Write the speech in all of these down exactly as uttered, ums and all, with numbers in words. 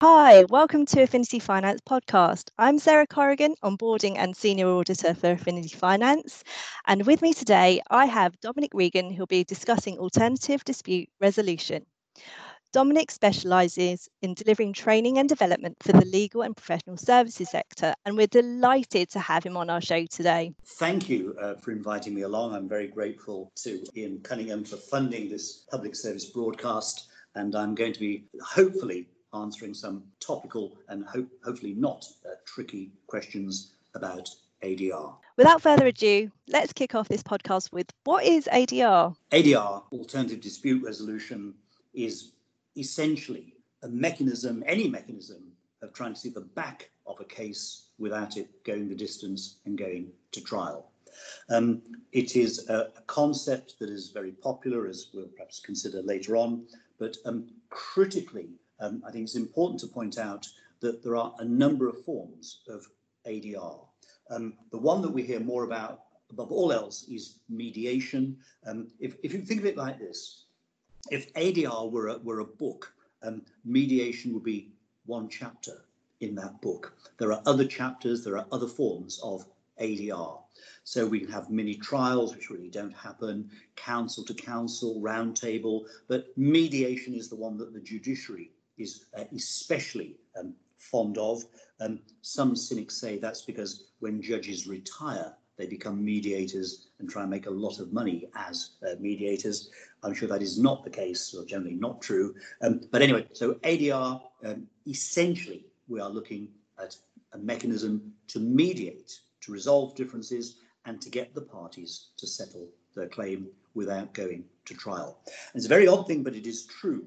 Hi, welcome to Affinity Finance Podcast. I'm Sarah Corrigan, onboarding and senior auditor for Affinity Finance. And with me today, I have Dominic Regan, who'll be discussing alternative dispute resolution. Dominic specialises in delivering training and development for the legal and professional services sector, and we're delighted to have him on our show today. Thank you uh, for inviting me along. I'm very grateful to Ian Cunningham for funding this public service broadcast, and I'm going to be hopefully answering some topical and ho- hopefully not uh, tricky questions about A D R. Without further ado, let's kick off this podcast with what is A D R? A D R, Alternative Dispute Resolution, is essentially a mechanism, any mechanism, of trying to see the back of a case without it going the distance and going to trial. Um, it is a, a concept that is very popular, as we'll perhaps consider later on, but um, critically, um, I think it's important to point out that there are a number of forms of A D R. Um, the one that we hear more about above all else is mediation. Um, if, if you think of it like this, if A D R were a, were a book, um, mediation would be one chapter in that book. There are other chapters, there are other forms of A D R. So we can have mini trials, which really don't happen, counsel to counsel, round table, but mediation is the one that the judiciary is uh, especially um, fond of. Um, some cynics say that's because when judges retire, they become mediators and try and make a lot of money as uh, mediators. I'm sure that is not the case, or generally not true. Um, but anyway, so A D R, um, essentially, we are looking at a mechanism to mediate, to resolve differences, and to get the parties to settle their claim without going to trial. And it's a very odd thing, but it is true.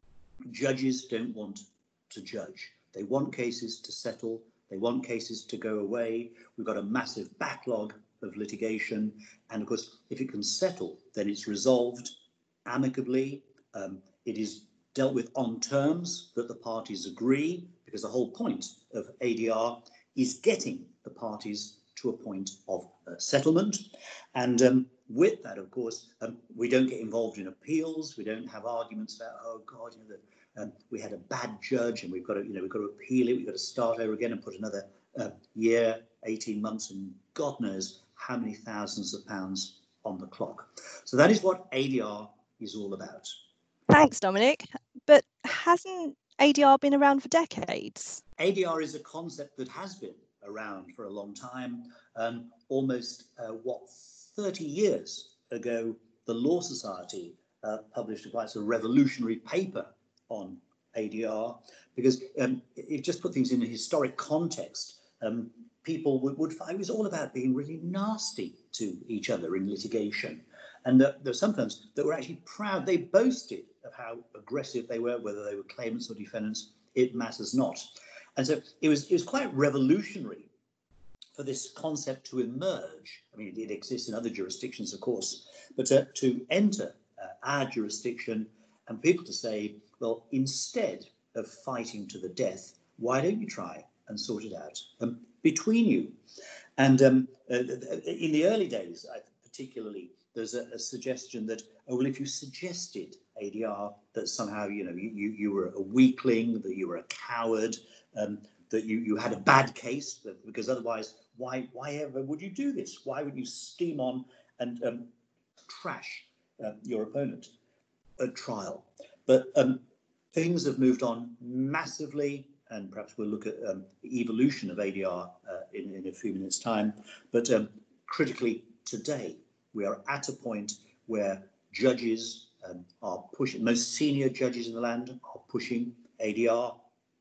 Judges don't want to judge. They want cases to settle. They want cases to go away. We've got a massive backlog of litigation. And of course, if it can settle, then it's resolved amicably. Um, it is dealt with on terms that the parties agree, because the whole point of A D R is getting the parties to a point of uh, settlement. And um, with that, of course, um, we don't get involved in appeals. We don't have arguments about, oh God, you know, the, um, we had a bad judge and we've got to, you know, we've got to appeal it. We've got to start over again and put another uh, year, eighteen months, and God knows how many thousands of pounds on the clock. So that is what A D R is all about. Thanks, Dominic. But hasn't A D R been around for decades? A D R is a concept that has been around for a long time. Um, almost, uh, what, thirty years ago, the Law Society uh, published a quite a revolutionary paper on A D R, because um, it just put things in a historic context. Um, people would, would find it was all about being really nasty to each other in litigation. And uh, there were some firms that were actually proud. They boasted of how aggressive they were, whether they were claimants or defendants, it matters not. And so it was, it was quite revolutionary for this concept to emerge. I mean, it did exist in other jurisdictions, of course, but to, to enter uh, our jurisdiction and people to say, well, instead of fighting to the death, why don't you try and sort it out um, between you? And um, uh, in the early days, I, particularly, there's a, a suggestion that, oh, well, if you suggested A D R, that somehow, you know, you, you, you were a weakling, that you were a coward, um, that you, you had a bad case, because otherwise, why why ever would you do this? Why would you steam on and um, trash uh, your opponent at trial? But um, things have moved on massively, and perhaps we'll look at um, the evolution of A D R uh, in, in a few minutes' time. But um, critically, today, we are at a point where judges um, are pushing, most senior judges in the land are pushing A D R.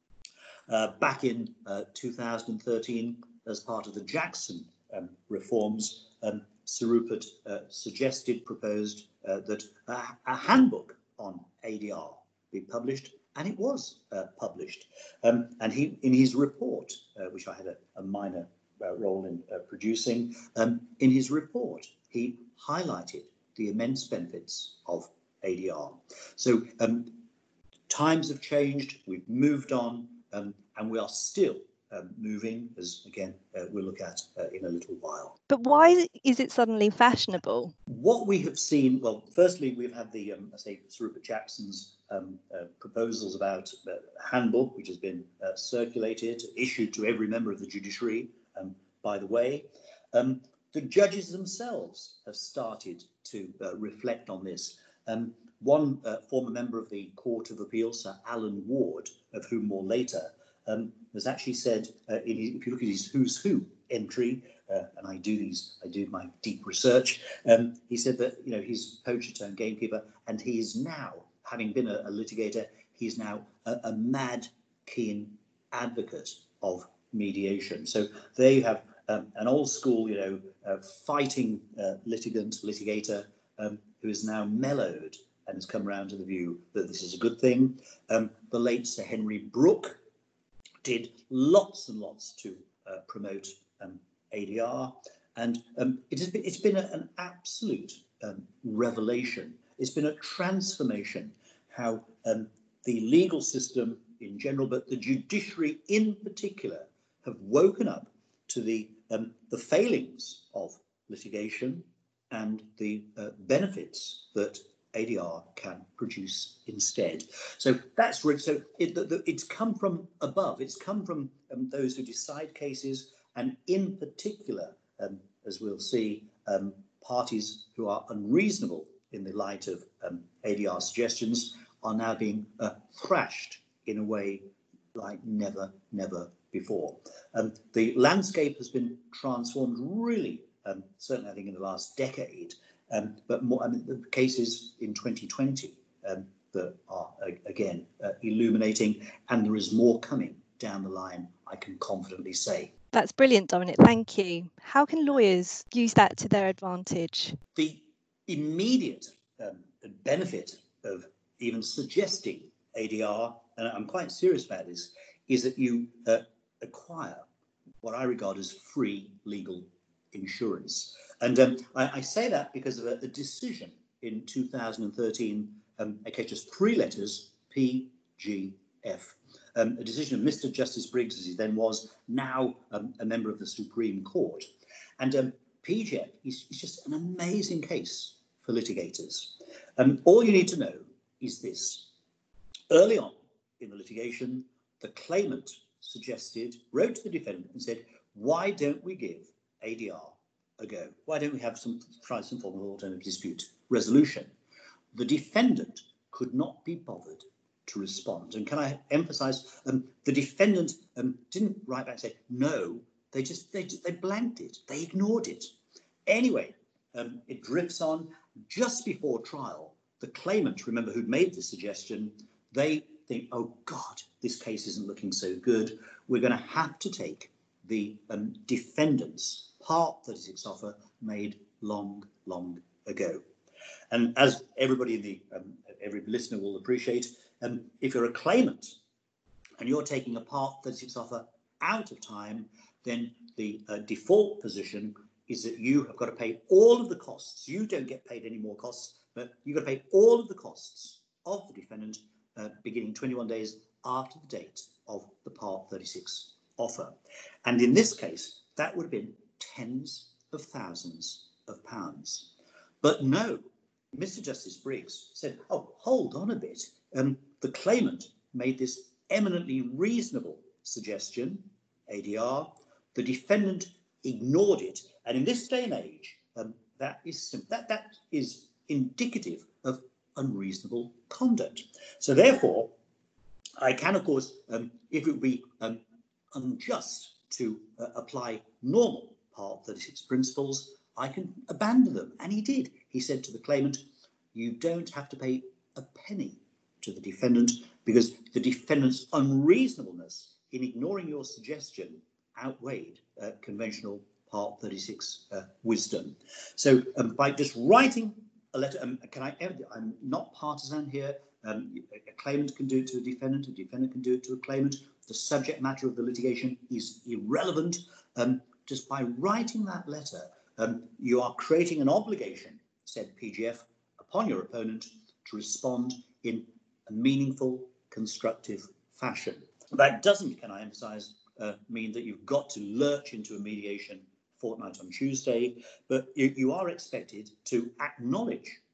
Uh, back in uh, two thousand thirteen, as part of the Jackson um, reforms, um, Sir Rupert uh, suggested, proposed uh, that a, a handbook on A D R be published, and it was uh, published. Um, and he, in his report, uh, which I had a, a minor uh, role in uh, producing, um, in his report, he highlighted the immense benefits of A D R. So um, times have changed, we've moved on, um, and we are still um, moving, as again uh, we'll look at uh, in a little while. But why is it suddenly fashionable? What we have seen, well, firstly, we've had the, um, I say, Sir Rupert Jackson's um, uh, proposals about a handbook, which has been uh, circulated, issued to every member of the judiciary, um, by the way. Um, the judges themselves have started to uh, reflect on this. Um, one uh, former member of the Court of Appeal, Sir Alan Ward, of whom more later, um, has actually said, uh, in his, if you look at his Who's Who entry, uh, and I do these, I do my deep research, um, he said that, you know, he's poacher turned gamekeeper, and he is now, having been a, a litigator, he's now a, a mad, keen advocate of mediation. So there you have um, an old school, you know, uh, fighting uh, litigant, litigator, um, who is now mellowed and has come around to the view that this is a good thing. Um, the late Sir Henry Brooke did lots and lots to uh, promote um, A D R, and um, it has been, it's been a, an absolute um, revelation. It's been a transformation how um, the legal system in general, but the judiciary in particular, have woken up to the um, the failings of litigation and the uh, benefits that A D R can produce instead. So that's really, so it, the, the, it's come from above. It's come from um, those who decide cases, and in particular, um, as we'll see, um, parties who are unreasonable in the light of um, A D R suggestions are now being uh, thrashed in a way like never, never before. Um, the landscape has been transformed really, um, certainly I think in the last decade, um, but more, I mean, the cases in twenty twenty um, that are, uh, again, uh, illuminating, and there is more coming down the line, I can confidently say. That's brilliant, Dominic. Thank you. How can lawyers use that to their advantage? The immediate um, benefit of even suggesting A D R, and I'm quite serious about this, is that you uh, acquire what I regard as free legal insurance. And um, I, I say that because of a, a decision in two thousand thirteen, um, okay, just three letters, P G F. Um, a decision of Mister Justice Briggs, as he then was, now um, a member of the Supreme Court. And um, P G F is, is just an amazing case for litigators. Um, all you need to know is this. Early on in the litigation, the claimant suggested, wrote to the defendant and said, why don't we give A D R a go? Why don't we have some, try some form of alternative dispute resolution? The defendant could not be bothered to respond. And can I emphasize, um, the defendant um, didn't write back and say, no, they just, they, they blanked it. They ignored it. Anyway, um, it drifts on. Just before trial, the claimant, remember, who'd made the suggestion, they think, oh God, this case isn't looking so good. We're going to have to take the um, defendant's Part thirty-six offer made long, long ago. And as everybody in the, um, every listener will appreciate, um, if you're a claimant and you're taking a Part thirty-six offer out of time, then the uh, default position is that you have got to pay all of the costs. You don't get paid any more costs, but you've got to pay all of the costs of the defendant uh, beginning twenty-one days after the date of the Part thirty-six offer. And in this case, that would have been tens of thousands of pounds. But no, Mister Justice Briggs said, oh, hold on a bit. Um, the claimant made this eminently reasonable suggestion, A D R. The defendant ignored it. And in this day and age, um, that is that that is indicative of unreasonable conduct. So therefore, I can, of course, um, if it would be um, unjust to uh, apply normal Part thirty-six principles, I can abandon them. And he did. He said to the claimant, you don't have to pay a penny to the defendant because the defendant's unreasonableness in ignoring your suggestion outweighed uh, conventional Part thirty-six uh, wisdom. So um, by just writing a letter, um, can I, I'm not partisan here. Um, a claimant can do it to a defendant, a defendant can do it to a claimant. The subject matter of the litigation is irrelevant. Um, just by writing that letter, um, you are creating an obligation, said P G F, upon your opponent to respond in a meaningful, constructive fashion. That doesn't, can I emphasize, uh, mean that you've got to lurch into a mediation fortnight on Tuesday, but you, you are expected to acknowledge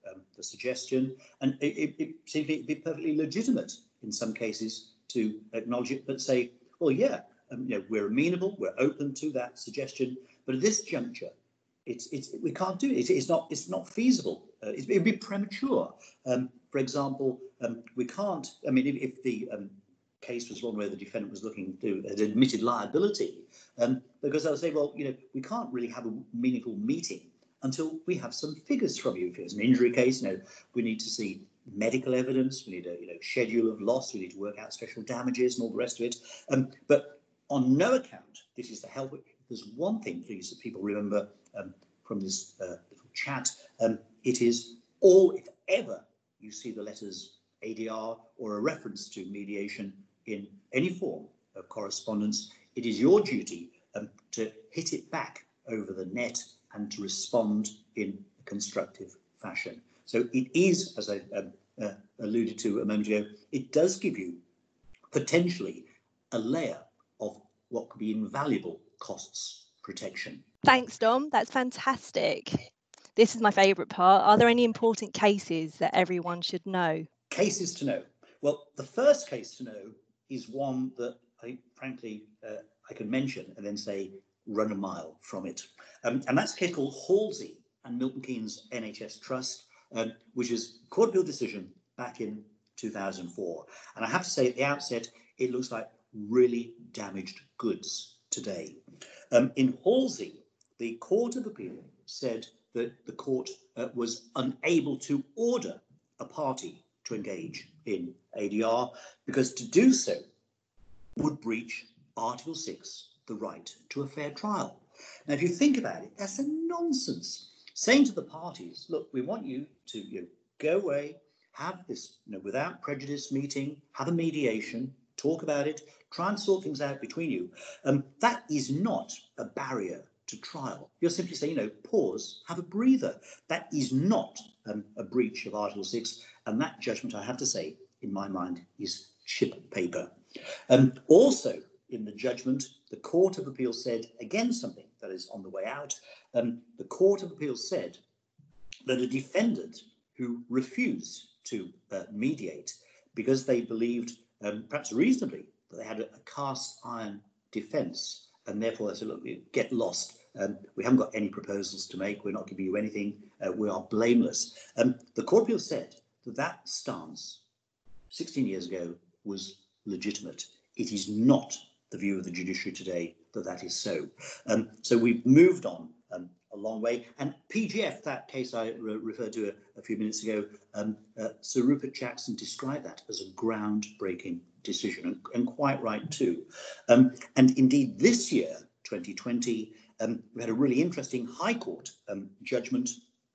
um, the suggestion, and it, it, it seems to be perfectly legitimate in some cases to acknowledge it, but say, well, yeah, um, you know, we're amenable, we're open to that suggestion, but at this juncture, it's it's we can't do it. It's, it's not it's not feasible. Uh, it, it'd be premature. Um, for example, um, we can't. I mean, if, if the um, case was one where the defendant was looking to had admitted liability, um, because they'll say, well, you know, we can't really have a meaningful meeting until we have some figures from you. If it's an injury case, you know, we need to see medical evidence. We need a you know schedule of loss. We need to work out special damages and all the rest of it. Um, but on no account, this is to help. There's one thing, please, that people remember um, from this uh, little chat. Um, it is all, if ever you see the letters A D R or a reference to mediation in any form of correspondence, it is your duty um, to hit it back over the net and to respond in a constructive fashion. So it is, as I um, uh, alluded to a moment ago, it does give you potentially a layer of what could be invaluable costs protection. Thanks, Dom. That's fantastic. This is my favourite part. Are there any important cases that everyone should know? Cases to know. Well, the first case to know is one that I frankly uh, I can mention and then say run a mile from it. Um, and that's a case called Halsey and Milton Keynes N H S Trust, um, which is a Court of Appeal decision back in two thousand four. And I have to say at the outset, it looks like really damaged goods today. Um, in Halsey, the Court of Appeal said that the court uh, was unable to order a party to engage in A D R because to do so would breach Article six, the right to a fair trial. Now, if you think about it, that's a nonsense. Saying to the parties, look, we want you to you know, go away, have this you know, without prejudice meeting, have a mediation, talk about it, try and sort things out between you. Um, that is not a barrier to trial. You're simply saying, you know, pause, have a breather. That is not um, a breach of Article six. And that judgment, I have to say, in my mind, is chip paper. Um, also, in the judgment, the Court of Appeal said, again, something that is on the way out. Um, the Court of Appeal said that a defendant who refused to uh, mediate because they believed, um, perhaps reasonably, that they had a, a cast iron defence, and therefore they said, look, get lost. Um, we haven't got any proposals to make. We're not giving you anything. Uh, we are blameless. Um, the Court of Appeal said that that stance sixteen years ago was legitimate. It is not the view of the judiciary today that that is so. Um, so we've moved on um, a long way. And P G F, that case I re referred to a, a few minutes ago, um, uh, Sir Rupert Jackson described that as a groundbreaking decision, and, and quite right too. Um, and indeed, this year, twenty twenty, um, we had a really interesting High Court um, judgment,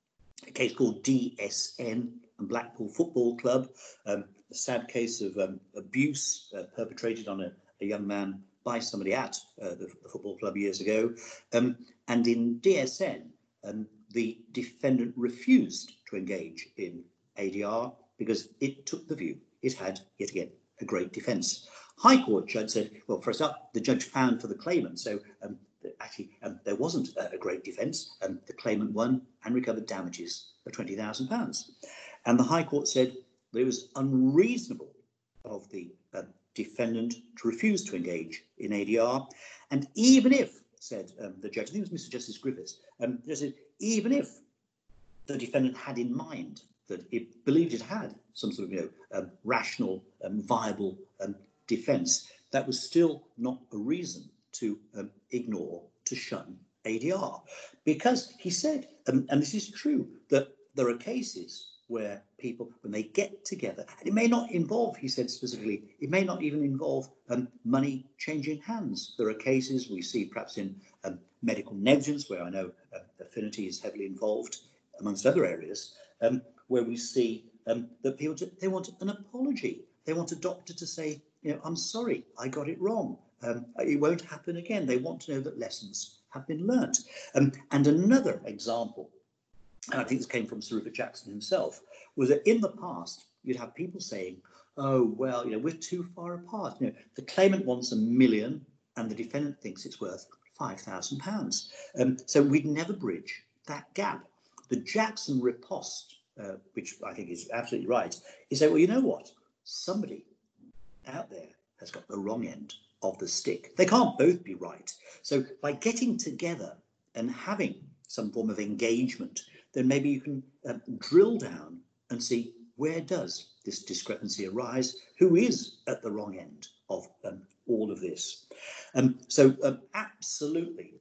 a case called D S N and Blackpool Football Club, um, a sad case of um, abuse uh, perpetrated on a, a young man by somebody at uh, the, the football club years ago. Um, and in D S N, um, the defendant refused to engage in A D R because it took the view it had, yet again, a great defence. High Court judge said, well, first up, the judge found for the claimant. So um, actually, um, there wasn't a, a great defence. Um, the claimant won and recovered damages of twenty thousand pounds. And the High Court said that it was unreasonable of the uh, defendant to refuse to engage in A D R. And even if, said um, the judge, I think it was Mister Justice Griffiths, um, said, even if the defendant had in mind that it believed it had some sort of you know, um, rational, um, viable um, defence, that was still not a reason to um, ignore, to shun A D R. Because he said, um, and this is true, that there are cases where people, when they get together, and it may not involve, he said specifically, it may not even involve um, money changing hands. There are cases we see perhaps in um, medical negligence, where I know uh, Affinity is heavily involved, amongst other areas, um, where we see um, that people, to, they want an apology. They want a doctor to say, you know, I'm sorry, I got it wrong. Um, it won't happen again. They want to know that lessons have been learnt. Um, and another example, and I think this came from Sir Rupert Jackson himself, was that in the past, you'd have people saying, oh, well, you know, we're too far apart. You know, the claimant wants a million and the defendant thinks it's worth five thousand pounds. Um, so we'd never bridge that gap. The Jackson riposte uh, which I think is absolutely right, is say, well, you know what? Somebody out there has got the wrong end of the stick. They can't both be right. So by getting together and having some form of engagement, then maybe you can uh, drill down and see, where does this discrepancy arise? Who is at the wrong end of um, all of this? Um, so um, absolutely,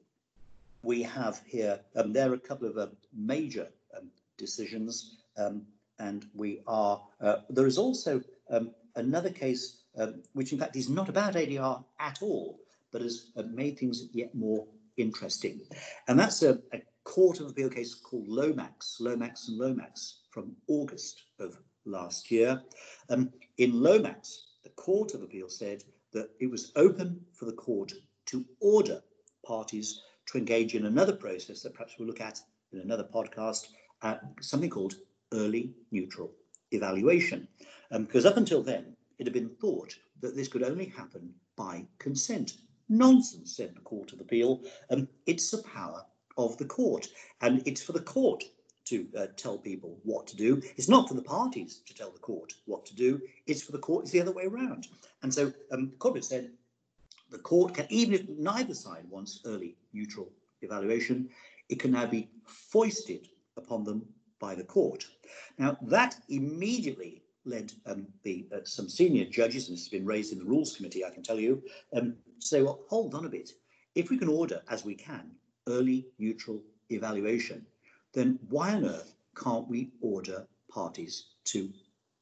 we have here, um, there are a couple of uh, major um, decisions, um, and we are, uh, there is also um, another case, um, which in fact is not about A D R at all, but has uh, made things yet more interesting. And that's a, a Court of Appeal case called Lomax, Lomax and Lomax from August of last year. Um, in Lomax, the Court of Appeal said that it was open for the court to order parties to engage in another process that perhaps we'll look at in another podcast, uh, something called early neutral evaluation. Um, because up until then, it had been thought that this could only happen by consent. Nonsense, said the Court of Appeal. Um, it's the power of the court, and it's for the court to uh, tell people what to do. It's not for the parties to tell the court what to do. It's for the court. It's the other way around. And so um, the court said the court can, even if neither side wants early neutral evaluation, it can now be foisted upon them by the court. Now, that immediately led um, the uh, some senior judges, and this has been raised in the Rules Committee, I can tell you, um, to say, well, hold on a bit. If we can order, as we can, early neutral evaluation, then why on earth can't we order parties to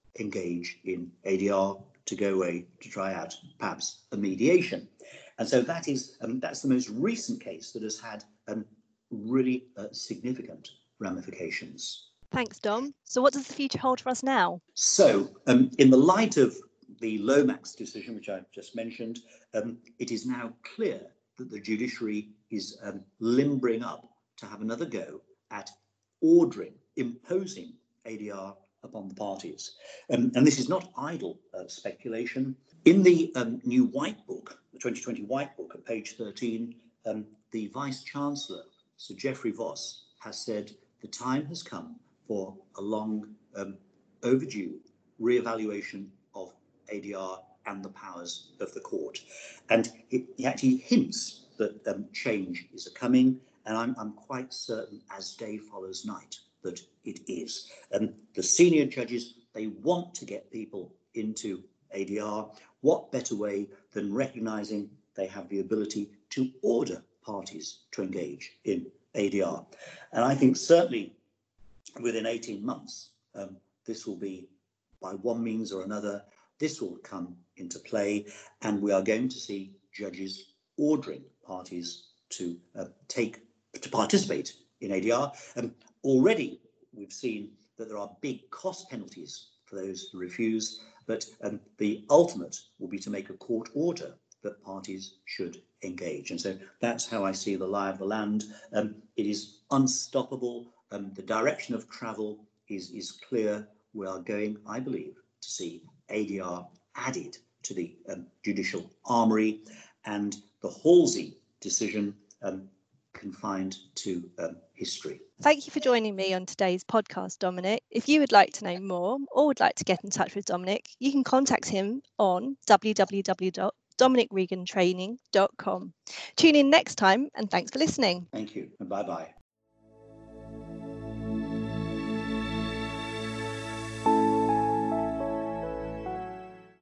engage in A D R, to go away to try out perhaps a mediation? And so that is um, that's the most recent case that has had um, really uh, significant ramifications. Thanks, Dom. So what does the future hold for us now? So um, in the light of the Lomax decision, which I've just mentioned, um, it is now clear that the judiciary is um, limbering up to have another go at ordering, imposing A D R upon the parties. Um, and this is not idle uh, speculation. In the um, new White Book, the twenty twenty White Book at page thirteen, um, the Vice-Chancellor, Sir Geoffrey Voss, has said the time has come for a long um, overdue re-evaluation of A D R and the powers of the court. And it, he actually hints that um, change is coming, and I'm, I'm quite certain, as day follows night, that it is. Um, the senior judges, they want to get people into A D R. What better way than recognising they have the ability to order parties to engage in A D R? And I think certainly within eighteen months, um, this will be, by one means or another, this will come into play, and we are going to see judges ordering parties to uh, take to participate in A D R. Um, already, we've seen that there are big cost penalties for those who refuse, but um, the ultimate will be to make a court order that parties should engage. And so that's how I see the lie of the land. Um, it is unstoppable. Um, the direction of travel is, is clear. We are going, I believe, to see A D R added to the um, judicial armoury, and the Halsey decision um, confined to um, history. Thank you for joining me on today's podcast, Dominic. If you would like to know more or would like to get in touch with Dominic, you can contact him on w w w dot dominic regan training dot com. Tune in next time, and thanks for listening. Thank you, and bye-bye.